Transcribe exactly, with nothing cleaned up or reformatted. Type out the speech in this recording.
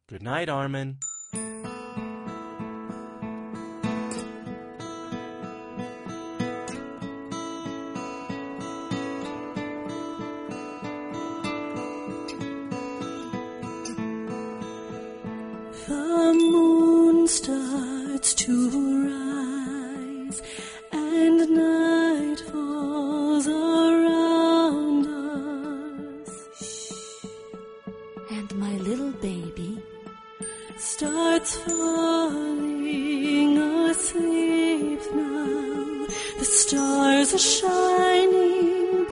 Good night, Armin. The moon starts to rise, and night falls around us. And my little baby starts falling asleep now. The stars are shining